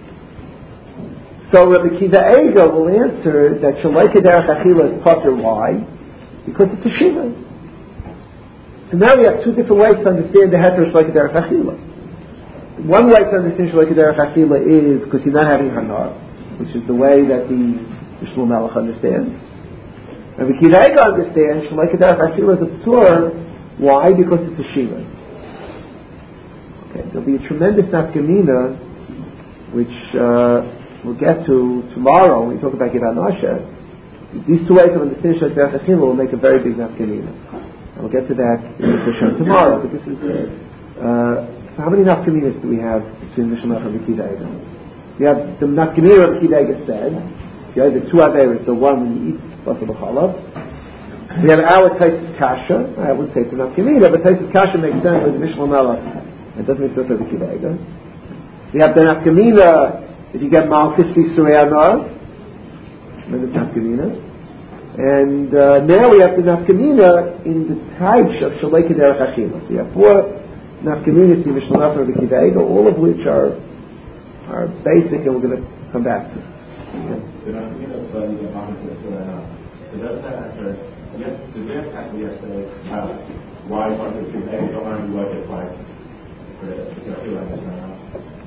Speaker 1: So Rabbi Akiva Eiger will answer that Shalai Kederach Achila is potter. Why? Because it's a shinoi. So now we have two different ways to understand the heter Shalai Kederach Achila. One way to understand Shalai Kederach Achila is because you're not having hanar, which is the way that the Shlomo Melech understands. And Rabbi Akiva Eiger understands Shalai Kederach Achila is a p'tur. Why? Because it's a shinoi. Okay, there'll be a tremendous nafkamina, which uh, we'll get to tomorrow when we talk about Givat Nasha. These two ways of understanding Shalai Kederach Achila will make a very big nafkamina. And we'll get to that in the session tomorrow. But this is uh, so how many nafkaminas do we have between Mishnah and Rabbi Akiva Eiger? We have the nafkamina Rabbi Akiva Eiger said. You have the two averis, the one when you eat basar b'chalav. We have our Taisus Kasha. I wouldn't say it's a nafkamina, but Taisus Kasha makes sense with the Mishnah Melech. It doesn't make sense with Rabbi Akiva Eiger. We have the nafkamina if you get malchus b'surei anar. Tremendous nafkamina. And uh, now we have the nafkamina in the types of Shalai Kederach Achila. So we have four nafkaminas in Mishnah Melech and Rabbi Akiva Eiger, all of which are are basic, and we're going to come back to. Yeah.
Speaker 2: The nafkamina of the malchus b'surei anar. So does that answer? Yes. Did we have actually yesterday about why malchus b'surei anar don't learn what it's like for the Achila and b'surei anar?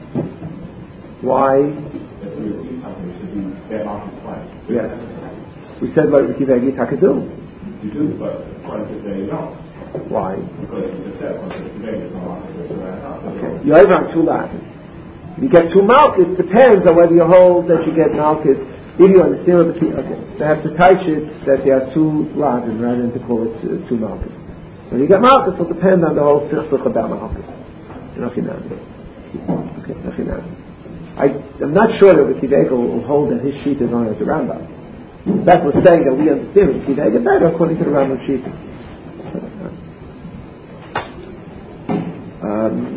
Speaker 1: Why?
Speaker 2: If we eat something, it should be that malchus twice.
Speaker 1: Yes. We said what Rabbi Akiva Eiger taka do.
Speaker 2: You do, but according to today, you don't.
Speaker 1: Why?
Speaker 2: Because you just said, according to today, there's no malchus b'surei anar.
Speaker 1: Okay. You over on two latin. You get two malchus, depends on whether you hold that you get malchus. If you understand what the key, okay. They have to touch it that there are two latin rather than to call it uh, two malchus. When you get malchus, it will depend on the whole sichsuch about malchus. Okay, okay, I, I'm not sure that Rabbi Akiva Eiger will hold that his sheet is on as a Rambam. That's what's saying that we understand it. Kinega better according to the Rambam Shita. Um,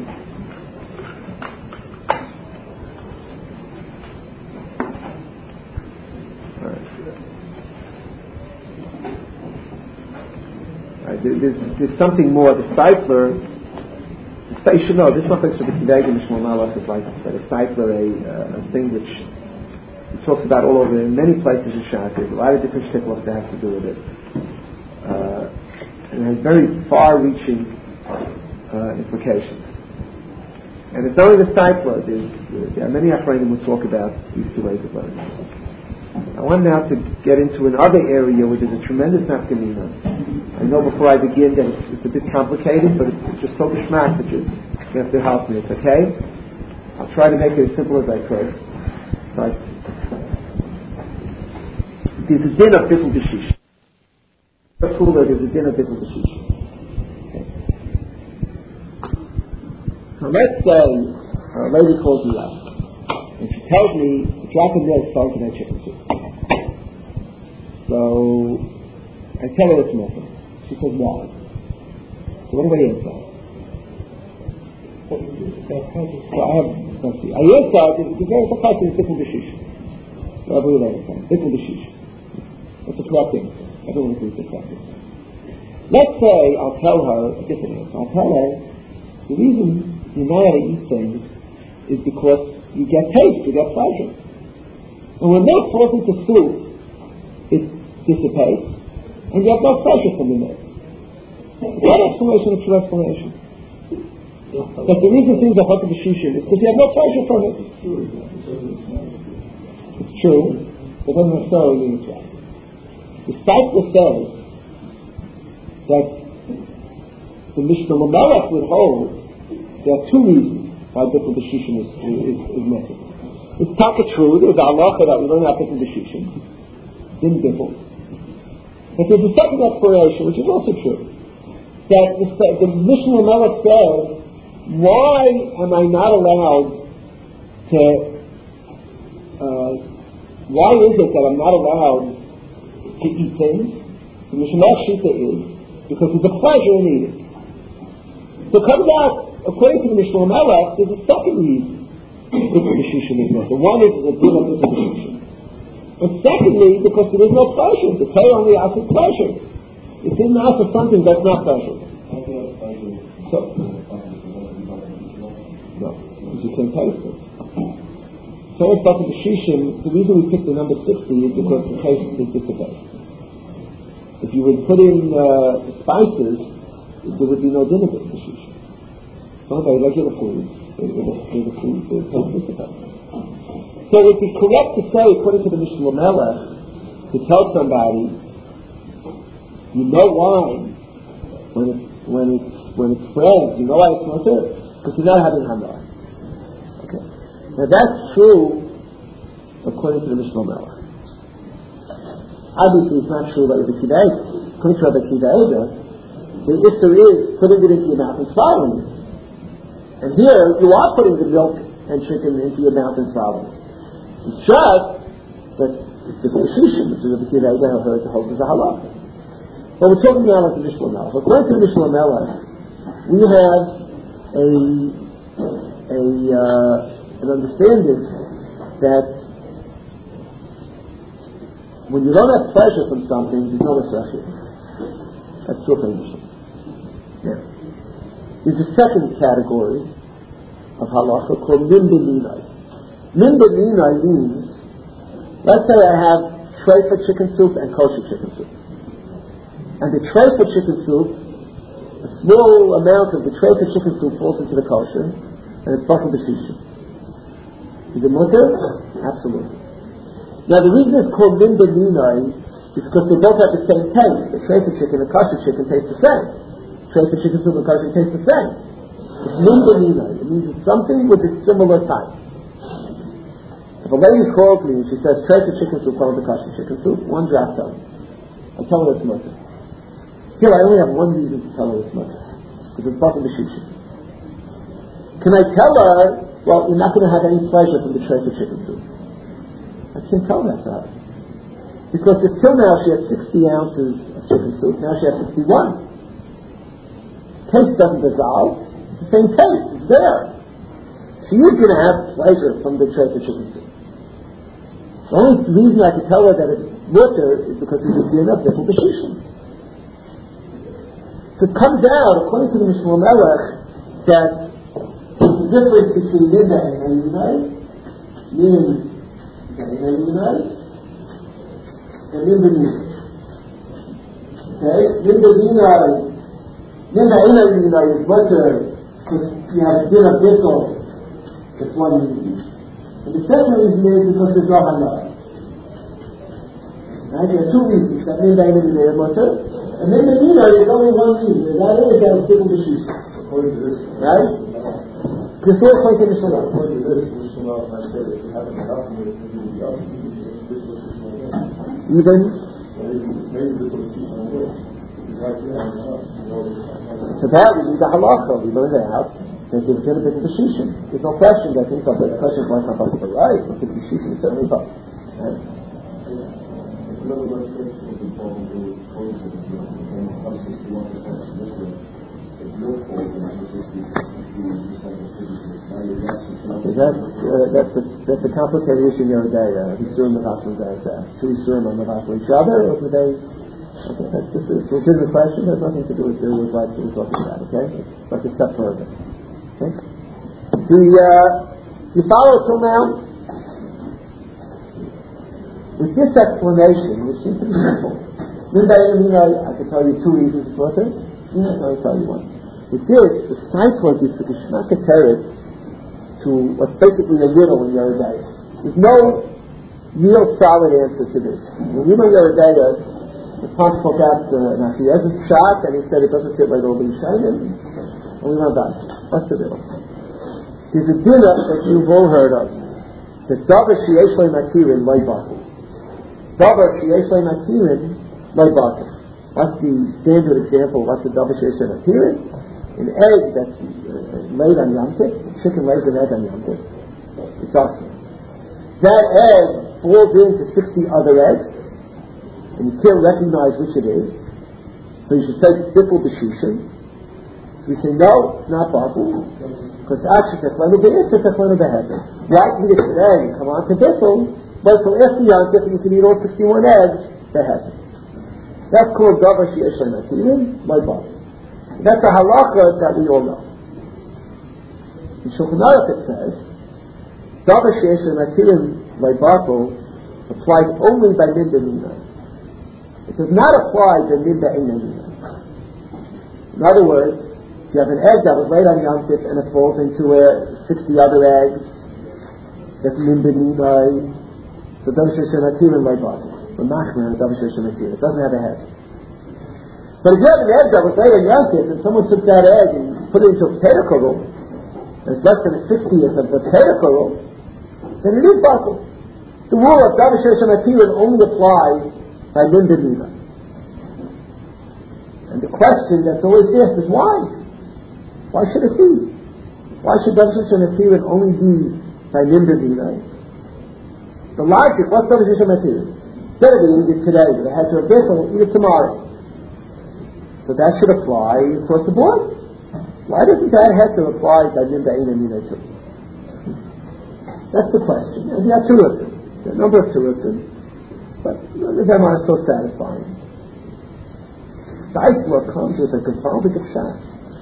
Speaker 1: There's, there's something more. The Seifler, you should know, this topic of the Kinega Mishmor Malach is like a Seifler, a, uh, a thing which he talks about all over in many places in Shas. There's a lot of different shticklos that have to do with it. Uh, and it has very far-reaching uh, implications. And it's only the Seifler. There are many Achronim who talk about these two ways of learning. I want now to get into another area where there's a tremendous nafkamina. I know before I begin that it's, it's a bit complicated, but it's, it's just so geschmack that you, you have to help me. It's okay? I'll try to make it as simple as I could. But there's a din of bittul b'shish. There's a din of bittul b'shish. Okay. So let's say a lady calls me up, and she tells me a drop of milk falls in my chicken soup. So I tell her it's nothing. She says, why? So what do I answer? So I have, let's see. I answer, the very first is bittul b'shish. So I believe that it's bittul b'shish. That's a correct answer. Everyone agrees with that. Let's say I'll tell her a different answer. I'll tell her the reason you're not able to eat things is because you get taste, you get pleasure. And when that falls into soup, it dissipates, and you have no pleasure from the milk. What explanation is true explanation? But the reason things are hot to the shishim is because you have no pleasure from it. It's true, but then necessarily mean it's right. The Seifler says that the Mishnah Lamelech would hold there are two reasons why bittul b'shishim is, is, is necessary. It's taka true, there's a halacha that we learn about bittul b'shishim, din bittul. But there's a second explanation, which is also true, that the, the Mishnah Lamelech says, why am I not allowed to, uh, why is it that I'm not allowed to eat things? The Mishnah Shita is, because there's a pleasure in eating. So it comes out, according to the Mishnah Melech, there's a second reason bittul b'shishim is not. The one is the din of bittul b'shishim. But secondly, because there is no pleasure. The Torah only asks pleasure. It didn't ask for something that's not pleasure. So, no, because you can't taste it. So it's bittul b'shishim. The reason we picked the number sixty is because the taste is dissipated. If you would put in uh, spices, there would be no din of bittul b'shishim. So by regular foods, the food, the taste dissipates. So it would be correct to say, according to the Mishnah Melech, to tell somebody, you know why, when it's when it's when it's fresh, you know why it's not good, because you're not having hamra. Okay. Now that's true according to the Mishnah Melech. Obviously, it's not true about the Kidei. According to Rabbi Kiva, the issur is putting it into your mouth and swallowing it. And here, you are putting the milk and chicken into your mouth and swallowing it. It's just that it's the shishim, which is a B'kir Eidah, heard to hold as a halacha. But we're talking now about the Mishnah Melech. According to the Mishnah Melech, we have a, a uh, an understanding that when you don't have pleasure from something, there's no asachir. That's true for Mishnah. Now, there's a second category of halacha called min b'minai. Min b'minai means, let's say I have treifa chicken soup and kosher chicken soup. And the treifa chicken soup, a small amount of the treifa chicken soup falls into the kosher, and it's bittul b'shishim. Is it mutter? Absolutely. Now the reason it's called min b'minai is because they both have the same taste. The treifa chicken and kosher chicken taste the same. Treifa chicken soup and kosher taste the same. It's min b'minai. It means it's something with a similar type. If a lady calls me and she says treifa chicken soup followed the kosher chicken soup, one drop down. I tell her it's mutter. Here I only have one reason to tell her it's mutter, because it's bittul b'shishim. Can I tell her, well, you're not going to have any pleasure from the treifa chicken soup? I can't tell that to her. Because if till now she had sixty ounces of chicken soup, now she has sixty-one. Taste doesn't dissolve. It's the same taste. It's there. She is going to have pleasure from the tray of chicken soup. The only reason I can tell her that it's water is because there's a din of bittul b'shishim. So it comes out, according to the Mishnah Melech, that the difference between Minda and Einai, Min and Einai, and Minda Minai. Okay? Minda Minai, Minda Einai is water, because you have a din of bittul. That's one reason. And the second reason is because there's no halal. Right? There are two reasons that Minda Einai is water. And then the Nina is only one reason, and that is that it's different b'shishim.
Speaker 2: According to this,
Speaker 1: right? This all point to the Mishnah.
Speaker 2: According to this, the Mishnah I said if you have an halal, it will be up.
Speaker 1: Even?
Speaker 2: Maybe this will see some way.
Speaker 1: So that we need the halacha. We learned it out. That there's going to be b'shishim. There's no question that things are the question is why it's not possible, right? But the b'shishim is certainly possible. Right? Okay, that's uh, that's a that's a complicated issue in your day. Uh, Yisurim and Hashim does that. Two Yisurim on the Hashim each other, or do they? Okay, that's just a legitimate question. It has nothing to do with with what we're talking about. Okay, but a step further. Okay, the uh, you follow till now. With this explanation, which seems to be simple, I could tell you two reasons for it. I can tell you one. With this, the science one gives the Geshmak Teretz to what's basically a riddle in Yeridaya. There's no real solid answer to this. When we know Yeridaya, the Pam spoke out uh, Nachiyez's shot, and he said it doesn't fit right over the Shainim, and we went back. What's the riddle? There's a dinner that you've all heard of. The Davar Sheyesh Lei Matirin Lei Baku. Davar Sheyesh Lei Matirin Lei Baku. What's the standard example? What's the Davar Sheyesh Lei Matirin? An egg that's uh, laid on Yom Tov, chicken lays an egg on Yom Tov. It's awesome. That egg falls into sixty other eggs, and you can't recognize which it is. So you should say bittul b'shishim. So we say no, it's not baku, because actually teflanu be'is, teflanu be'heter. Why eat it today and come on to bittul? But till after Yom Tov, you can eat all sixty-one eggs be'heter. That's called davar sheyesh lei matirin, by baku. That's a halacha that we all know. In Shulchan Aruch it says, davar sheyesh lei matirin lei baku applies only by minda nina. It does not apply by minda eina nina. In other words, if you have an egg that was laid on Yom Tov and it falls into uh, sixty other eggs, that's minda nina. So davar sheyesh lei matirin lei baku. The machmer davar sheyesh lei matirin. It doesn't have a head. But if you have an egg that was laid on Yom Tov and someone took that egg and put it into a potato kernel, and it's less than a sixtieth of the potato kernel, then it is baku. The rule of davar sheyesh lei matirin only applies by minda nina. And the question that's always asked is why? Why should it be? Why should davar sheyesh lei matirin only be by minda nina? The logic, what's davar sheyesh lei matirin? Instead of eating it today, but it has to have bittul, eat it tomorrow. So that should apply across the board. Why doesn't that have to apply by minda eina nina too? That's the question. And you have two of them. There are a number of two of them, but none of them are so satisfying. Deisler comes with a gewaltige shot.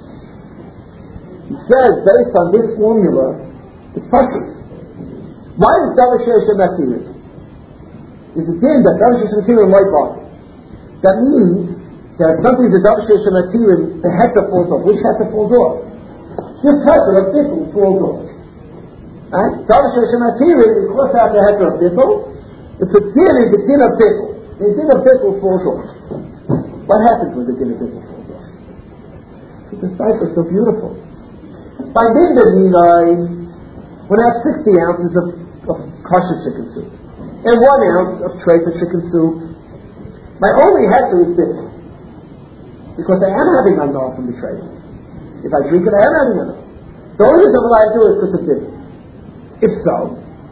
Speaker 1: He says, based on this formula, it's pashut. Why is davar sheyesh lei matirin? Is it din that davar sheyesh lei matirin lei baku? That means that something is a davar sheyesh lei matirin, the heter falls off. Which heter falls off? This heter of bittul falls off. Right? Davar sheyesh lei matirin, we cross out the heter of bittul. If the din is the din of bittul, the din of bittul falls off. What happens when the din of bittul falls off? So the cipher is so beautiful. By minda nina, when I have sixty ounces of, of kosher chicken soup and one ounce of tray for chicken soup, my only heter is bittul. Because I am having enough from the tray. If I drink it, I am having enough. The only reason I'm allowed to do it is because of bittul. If so,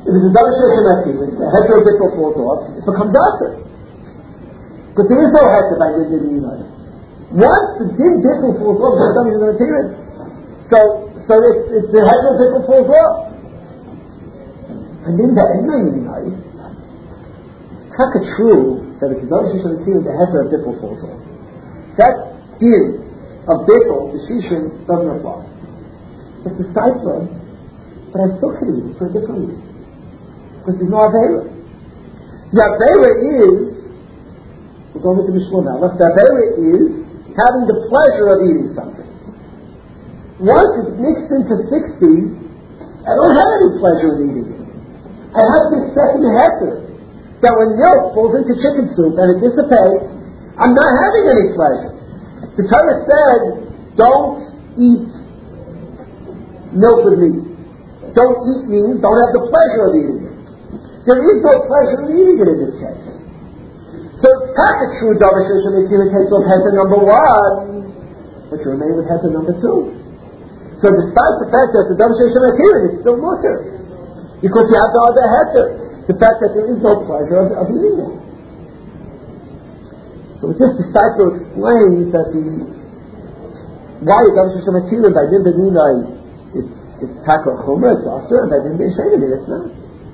Speaker 1: If it's a double sheshem akilin, the heter of bittul falls off, it becomes aser. Because there is no heter by din b'dinai. Once the din bittul falls off, the double sheshem akilin. So, so it's, it's the heter of bittul falls off. And then the enai b'dinai, it's not true that if the double sheshem akilin, the heter of bittul falls off. That din of bittul, the shishim, doesn't apply. It's a cipher, but I still could use it for a different reason. Because there's no Avera. The Avera is, we're going into Mishlo Melech, the Avera is having the pleasure of eating something. Once it's mixed into sixty, I don't have any pleasure in eating it. I have this second heter, that when milk falls into chicken soup and it dissipates, I'm not having any pleasure. The Torah said, don't eat milk with meat. Don't eat meat, don't have the pleasure of eating it. There is no pleasure in eating it in this case. So it's not a true double sheshem akilin takes off heter number one, but you remain with heter number two. So despite the fact that the double sheshem akilin is still mutter, because you have the other heter, the fact that there is no pleasure of, of eating it. So with this, the disciple explains that the why the double sheshem akilin by din b'dinai it's it's taka chumrah, it's aser, and by din b'shenim it's not.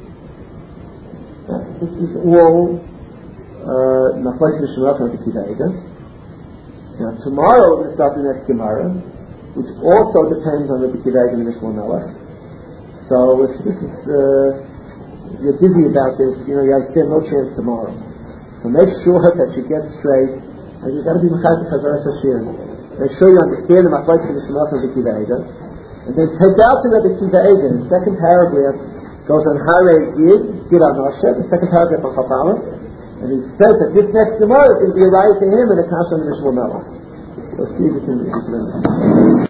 Speaker 1: This is all Nachlash Mishmarach of the Kiva Eiga. Now tomorrow we're going to start the next Gemara, which also depends on the Kiva Eiga and the Mishlo Melech. So if this is, uh, you're busy about this, you know, you have still no chance tomorrow. So make sure that you get straight, and you've got to be Mechayat Chazaras Hashir. Make sure you understand the Nachlash Mishmarach of the Kiva Eiga, and then take out the Kiva Eiga. The second paragraph goes on Hare Gid, Gid Anoshe, the second paragraph of Chapalah, and he says that this next Gemara is going to be a riot to him and a Kasha and the Mishlo Melech. So see if you can